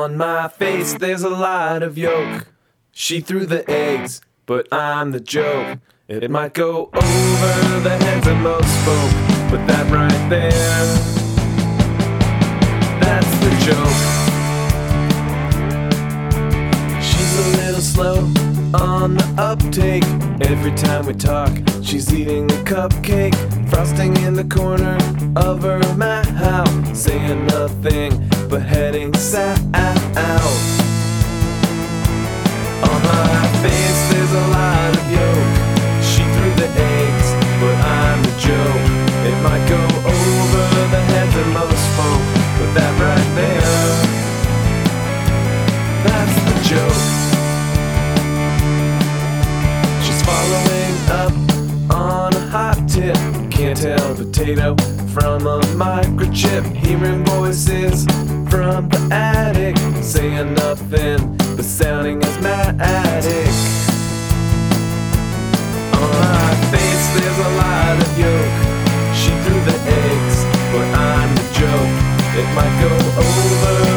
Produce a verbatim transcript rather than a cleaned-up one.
On my face there's a lot of yolk. She threw the eggs, but I'm the joke. It might go over the heads of most folk, but that right there, that's the joke. She's a little slow on the uptake. Every time we talk, she's eating a cupcake, frosting in the corner of her mouth, saying nothing but heading south. On my face there's a lot of yolk. She threw the eggs, but I'm the joke. It might go over the heads of most folk, but that right there, that's the joke. She's following up on a hot tip. Can't tell potato from a microchip. Hearing voices from the attic, saying nothing but sounding asthmatic. On my face there's a lot of yolk. She threw the eggs, but I'm the joke. It might go over